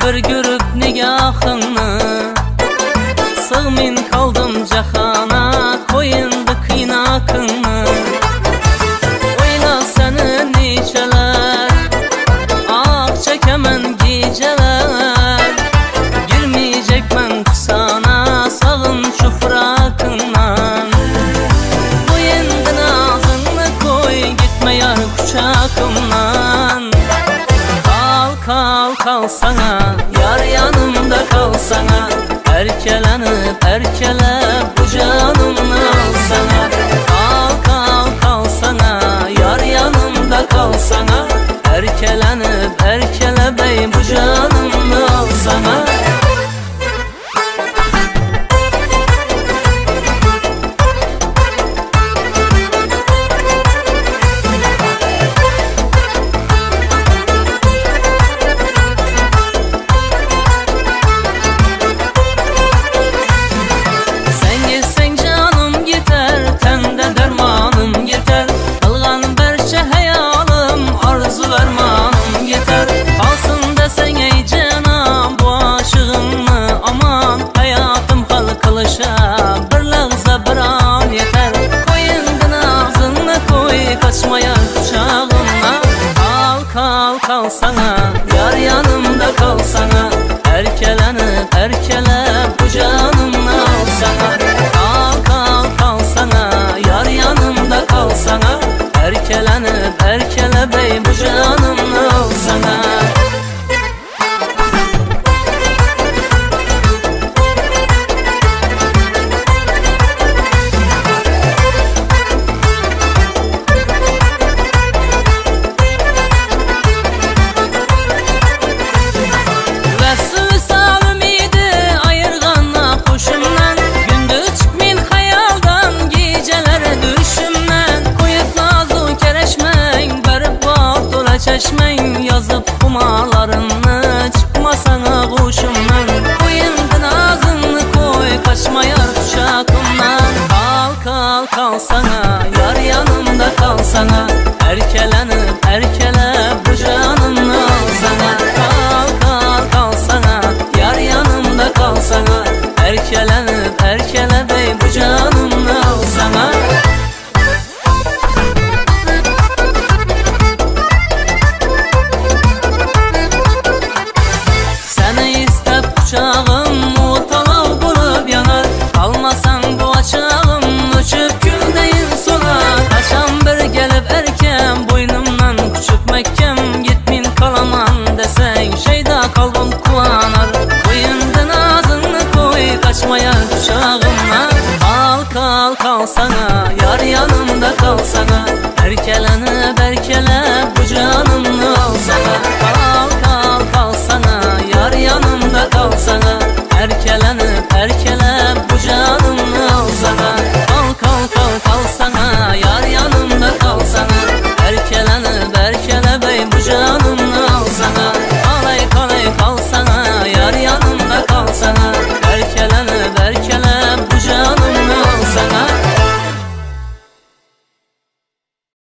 bir görüp nigahını, sığmin kaldım cahana, koyundu kıynakını. Oyla seni niceler, ah çekemen geceler, girmeyecek ben kusana, sağın şu fırakından. Koyundun ağzını koy, gitme yar kuşakımdan. Kal kal sana, yar yanımda kal sana, erkelenip erkelep bu canımı al sana. Kal sana, yar yanımda kal sana,